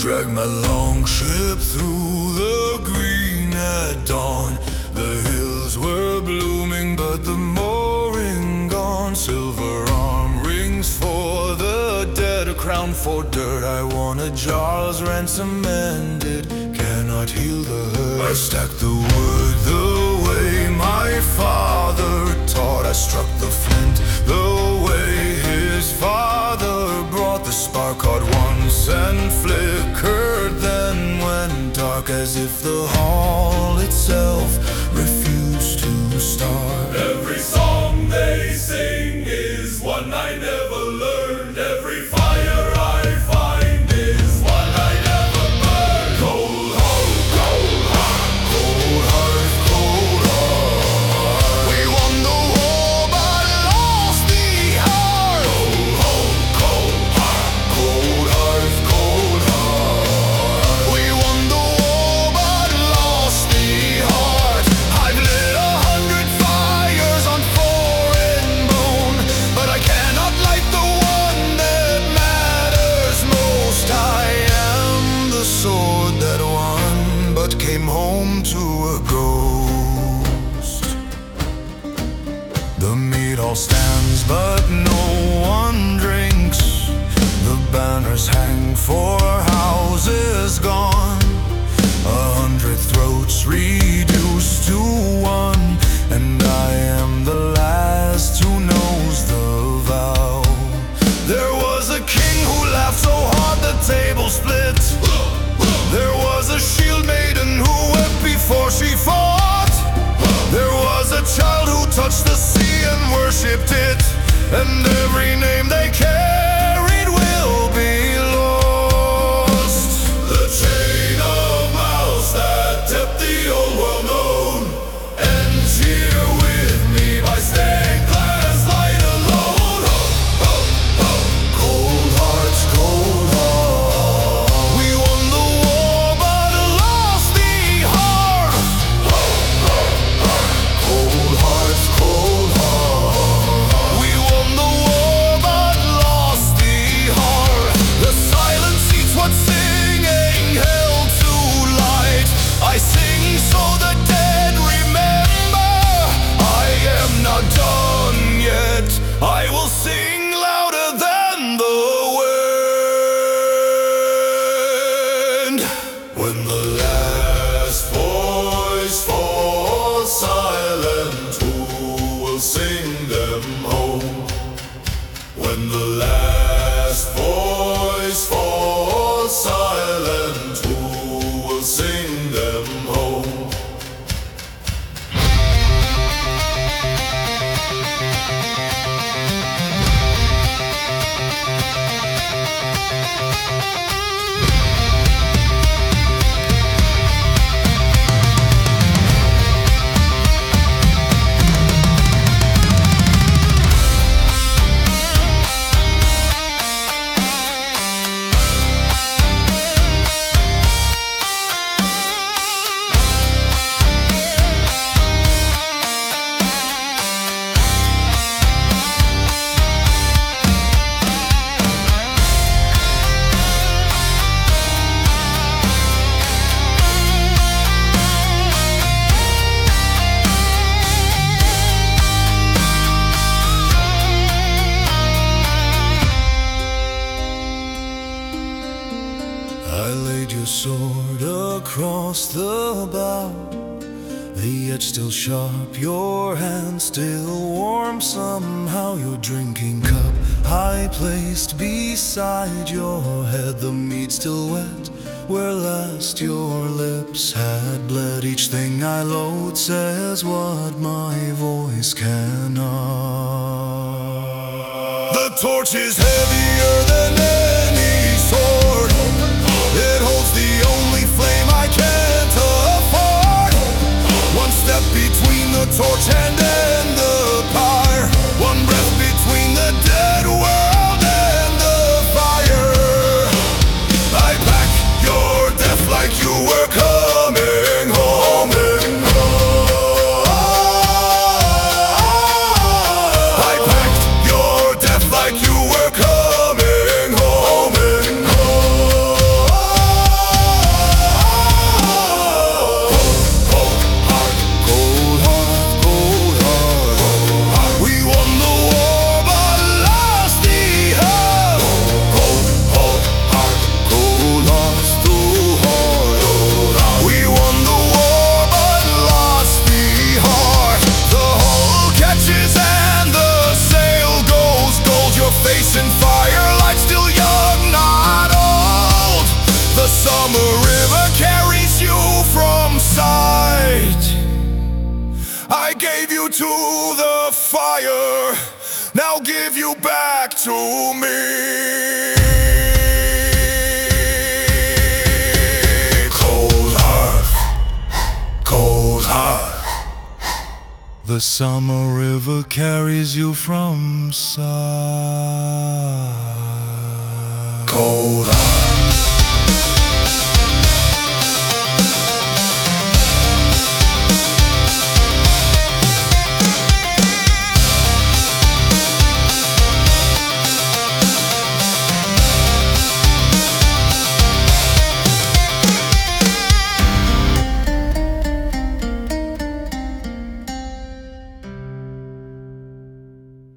Drag my long ship through the green at dawn. The hills were blooming, but the mooring gone. Silver arm rings for the dead, a crown for dirt. I want a jar's ransom ended, cannot heal the hurt. I stacked the wood the way my father taught. I struck the flint the way his father brought. The spark caught once and flickered, then went dark, as if the hall itself refused to start. Every song they sing is one I never learned. Every fire I find is one I never burned. Cold heart, cold heart, Cold heart, cold heart. We won the war but lost the heart. cold heart, Cold heart, cold heart. We won the war but lost the heart. I've lit 100 fires on foreign bone, but I cannot light the one that matters most. I am the sword that won, but came home to a ghost. The meat all stands, but no one drinks. The banners hang for houses gone. 100 throats reduced to one, and I am the last who knows the vow. There was a king who laughed so hard the table split. There was a shield maiden who wept before she fought. There was a child who touched the sea and worshipped it, and every name they carried will be lost. the chain of mouths that kept the old world known. And cheer with me by stained glass light alone. Cold hearts, cold hearts. We won the war but lost the heart. Cold hearts, cold hearts. We won the war but lost the heart. The silent seats what singing held to light. I sing so the dead remember. I am not done yet. I will sing louder than the wind. When the last voice falls silent, who will sing them home? When the last voice falls silent, who will sing them home? I laid your sword across the bow, the edge still sharp, your hand still warm. Somehow your drinking cup I placed beside your head, the mead still wet where last your lips had bled. Each thing I load says what my voice cannot. The torch is heavier than any sword. It holds the only flame I can't afford. One step between the torch and then the pyre. One breath between the dead world and the fire. I pack your death like you were coming home. I packed your death like you were coming to the fire, now give you back to me. Cold hearth, cold hearth. The summer river carries you from side. Cold hearth.